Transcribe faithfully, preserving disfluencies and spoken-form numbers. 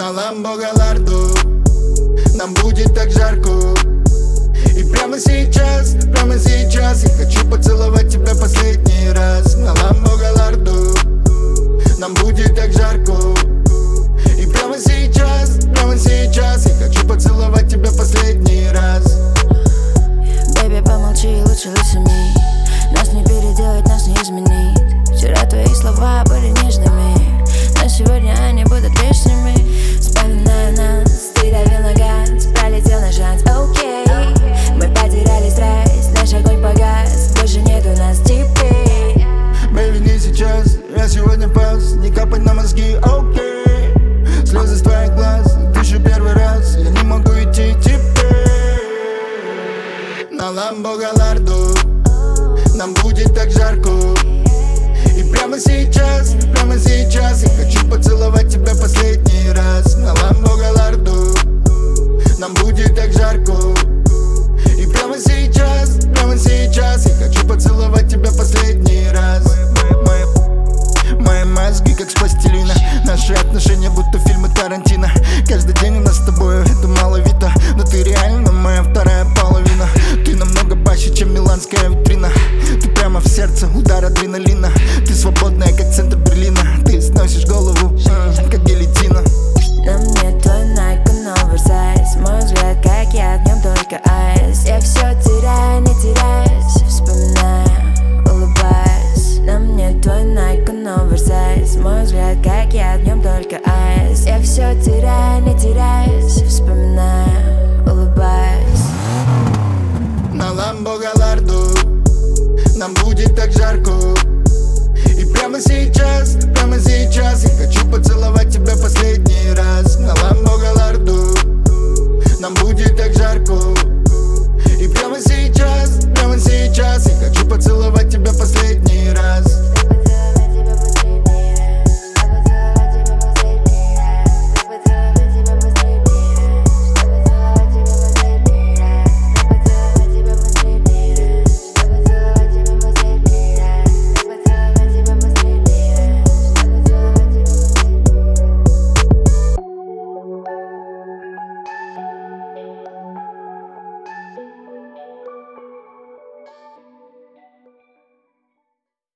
На Ламбо Галарду нам будет так жарко. И прямо сейчас, прямо сейчас я хочу поцеловать тебя последний раз. На Ламбо Галарду нам будет так жарко. И прямо сейчас, прямо сейчас я хочу поцеловать тебя последний раз. Бэйби, помолчи, лучше лысыми. Нас не переделать, нас не изменить. Вчера твои слова были нежными, но сегодня они будут лишними. Вспоминая нас, ты давил на газ, пролетел на шанс, окей. Мы потеряли страсть, наш огонь погас, больше нету нас теперь. Бэйби, не сейчас, я сегодня пас, не капать на мозги, окей. Слезы с твоих глаз, дышу первый раз, я не могу идти теперь. На Ламбо Галарду нам будет так жарко. И прямо сейчас, прямо сейчас я хочу поцеловать тебя последний раз. На Ламбо Галарду нам будет так жарко. И прямо сейчас, прямо сейчас я хочу поцеловать тебя последний раз. Мои мозги как с пластилина, наши отношения будто фильмы Тарантино. Каждый день у нас с тобой это мало видно, но ты реально моя вторая половина. Ты намного баще, чем миланская витрина. Ты прямо в сердце, удар адреналина. Ты свободная, как центр Берлина. Ты сносишь голову, э, как гильотина. На мне твой Nike, но oversize. Мой взгляд, как я, в нем только айс. Я все теряю, не теряюсь, вспоминая, улыбаясь. На мне твой Nike, но oversize. Мой взгляд, как я, в нем только айс. Я все теряю, не теряюсь, вспоминая.